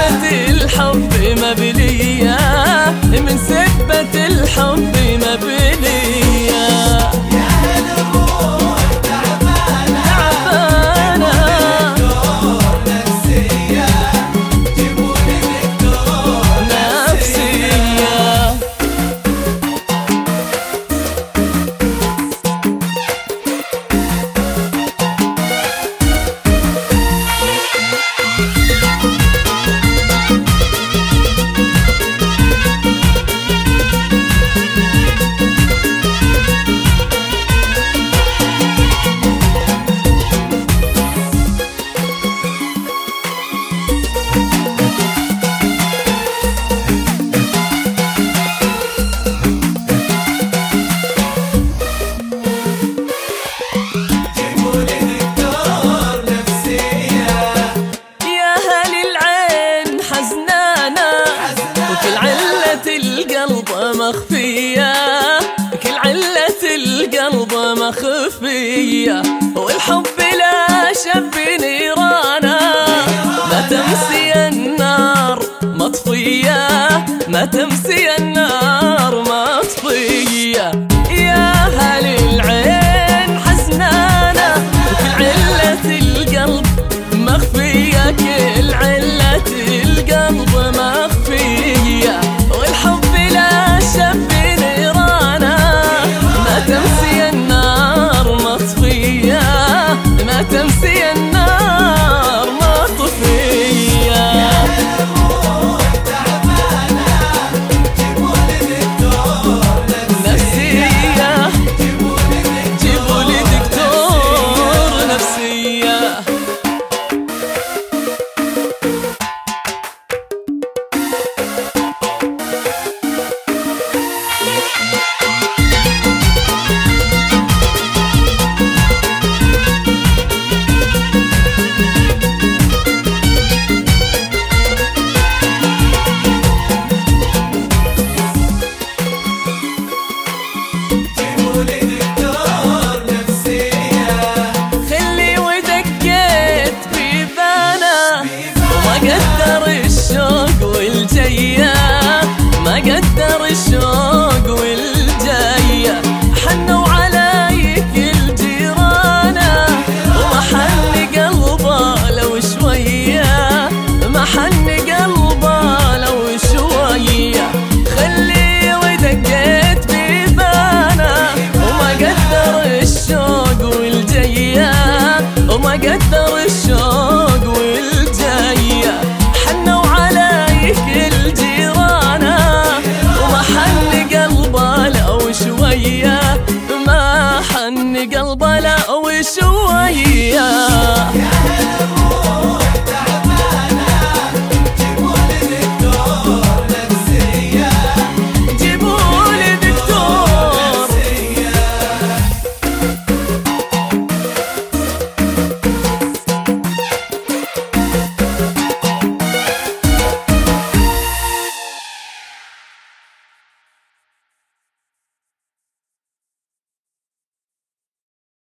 سبة الحب مبلية، من سبة الحب مبلية. يا أهل الروح تعبانة دكتور نفسية، جيبولي دكتور نفسية. مخفية كل علة القلب مخفية، والحب لا شب نيرانه، ما تمسي النار مطفية، ما تمسي النار مطفية. يا أهل العين حزنانة وكل علة القلب مخفية، كل علة القلب مخفية، والحب لا شب نيرانه، ما تمسي النار مطفية، ما تمسي النار مطفية. يا الروح تعبانة جيبولي دكتور نفسية، جيبولي دكتور نفسية. قدر الشوق والجية، ما قدر الشوق والجية، حنوا علي كل جيرانه، وما حن قلبه لو شوية، ما حن قلبه لو شوية. خلي ودقيت بيبانه، وما قدر الشوق والجية، وما قدر الشوق والجية، حنوا علي كل جيرانه، وما حن قلبه لو شوية، ما حن قلبه لو شوية. يا الروح